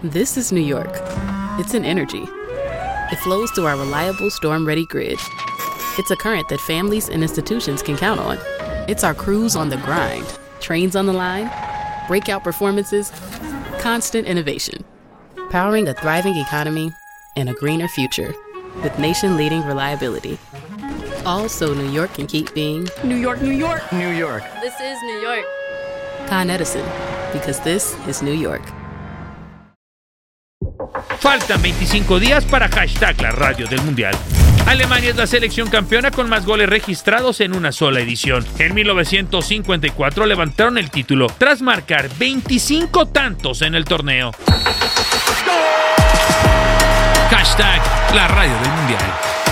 This is New York. It's an energy. It flows through our reliable storm-ready grid. It's a current that families and institutions can count on. It's our crews on the grind, trains on the line, breakout performances, constant innovation. Powering a thriving economy and a greener future with nation-leading reliability. All so New York can keep being New York, New York. New York. This is New York. Con Edison, because this is New York. Faltan 25 días para hashtag la radio del Mundial. Alemania es la selección campeona con más goles registrados en una sola edición. En 1954 levantaron el título tras marcar 25 tantos en el torneo. Hashtag la radio del Mundial.